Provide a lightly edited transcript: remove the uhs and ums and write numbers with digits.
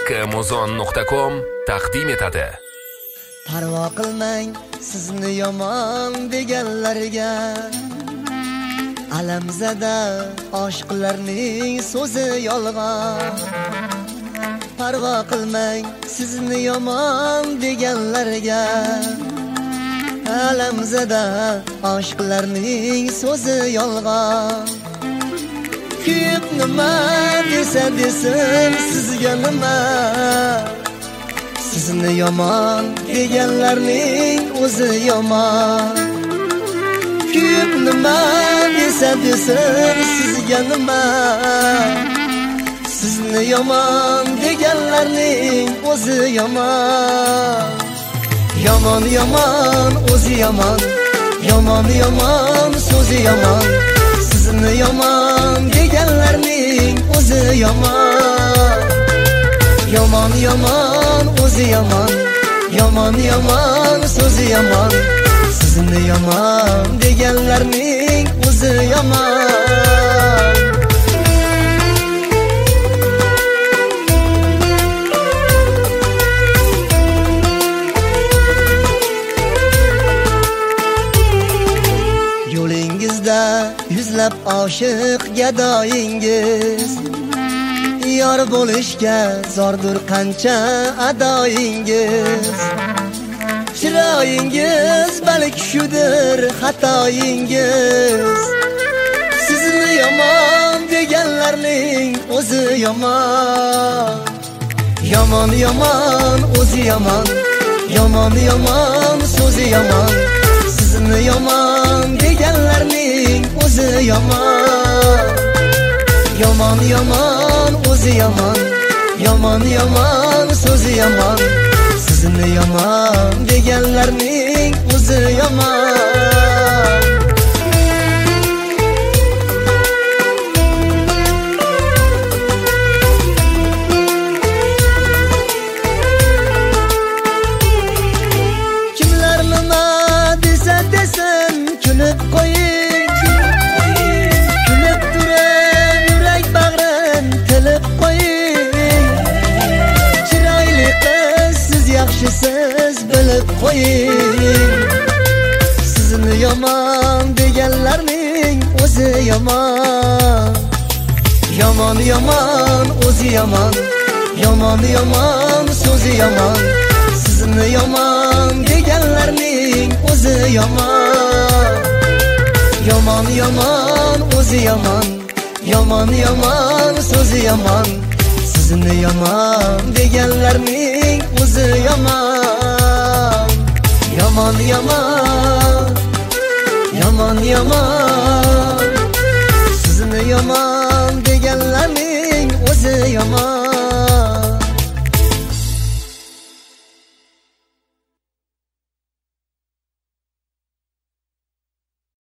Haqqimuzon.com taqdim etadi. Parvo qilmang sizni yomon deganlarga, alamzada oshiqlarning so'zi yolg'on. Parvo qilmang sizni yomon deganlarga, alamzada oshiqlarning so'zi yolg'on. Kuyib nima desa desin sizga nima, sizni yomon deganlarning o'zi yomon. Kuyib nima desa desin sizga nima, sizni yomon deganlarning o'zi yomon. Yomon yomon o'zi yomon, yomon yomon so'zi yomon. Sizni yomon deganlarning o'zi yomon. Yomon yomon o'zi yomon, yomon yomon so'zi yomon. Sizni yomon deganlarning o'zi yomon. Yo'lingizda yuzlab oshiq gadoyingiz, yor bo'lishga zordur qancha adoyingiz. Chiroyingiz balki shudir xatoyingiz. Sizni yomon deganlarning o'zi yomon. Yomon yomon o'zi yomon, yomon yomon so'zi yomon. Sizni yomon deganlarning o'zi yomon. Yomon yomon o'zi yomon, yomon yomon so'zi yomon. Sizni yomon deganlarning o'zi yomon. Kimlar nima desa desin kulib qo'ying, kulib turib yurak bag'rin tilib qo'ying. Chiroyli qiz siz yaxshisiz bilib qo'ying. Sizni yomon deganlarning o'zi yomon. Yomon yomon o'zi yomon, yomon yomon so'zi yomon. Sizni yomon deganlarning o'zi yomon. Yomon yomon o'zi yomon, yomon yomon so'zi yomon. Sizni yomon deganlarning o'zi yomon. Yomon yomon, yomon yomon, sizni yomon